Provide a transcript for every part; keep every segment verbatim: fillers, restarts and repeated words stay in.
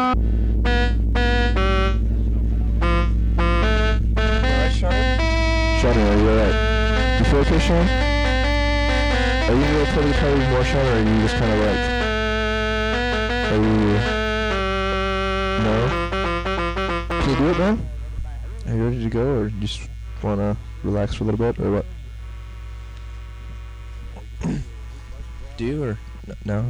Alright, Sean? Sean, are you alright? You feel okay, Sean? Are you really play the guitar even more, Sean, or are you just kind of like... Are you... No? Can you do it, man? Are you ready to go, or you just want to relax for a little bit, or what? Do you, or n- no?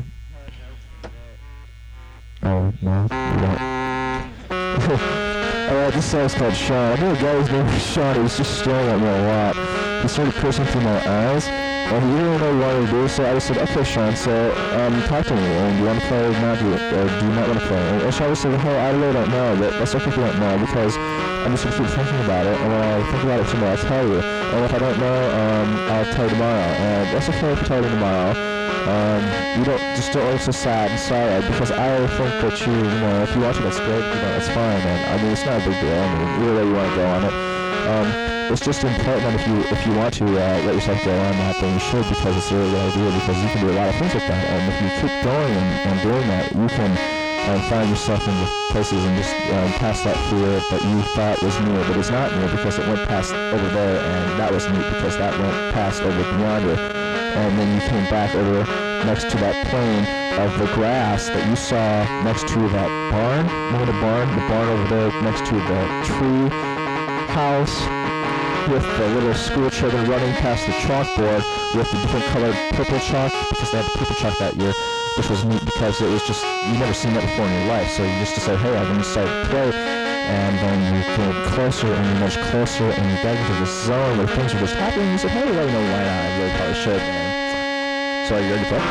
Oh, no, you don't. Alright, this song's called Sean. I knew a guy whose name was Sean. He was just staring at me a lot. He started piercing through my eyes, and he didn't really know what to do, so I just said, okay, Sean, so, um, talk to me, and do you want to play or not, do you, or do you not want to play? And Sean just said, hey, I really don't know, but that's okay if you don't know, because I'm just going to keep thinking about it, and when I think about it tomorrow, I'll tell you. And if I don't know, um, I'll tell you tomorrow, and that's okay if I tell you tomorrow. Um, you don't, just don't look so sad and sorry, because I think that you, you know, if you watch it, that's great, you know, that's fine, and I mean, it's not a big deal, I mean, either way you want to go on it. Um, it's just important that if you, if you want to, uh, let yourself go on that, then you should, because it's a really good idea, because you can do a lot of things with that, and if you keep going and, and doing that, you can, um, find yourself in places and just, um, pass that fear that you thought was near, but it's not near, because it went past over there, and that was neat, because that went past over yonder. And then you came back over next to that plain of the grass that you saw next to that barn. Remember the barn? The barn over there next to the tree house with the little school children running past the chalkboard with the different colored purple chalk, because they had purple chalk that year, which was neat because it was just, you've never seen that before in your life. So you just decided, hey, I'm going to start to play. And then you came closer and much closer, and you got into this zone where things were just happening. You said, hey, well, you know, why not? I really probably should, man. So are you ready to play?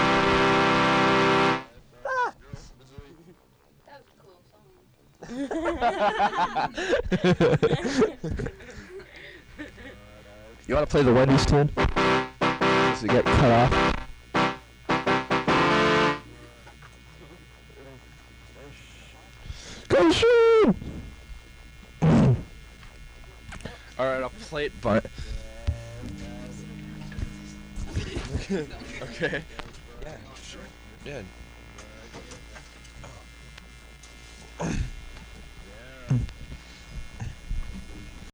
Ah! That was a cool song. You want to play the Wendy's tune? Does it get cut off? Go shoot! Alright, I'll play it, but... Okay. Yeah, sure. Yeah.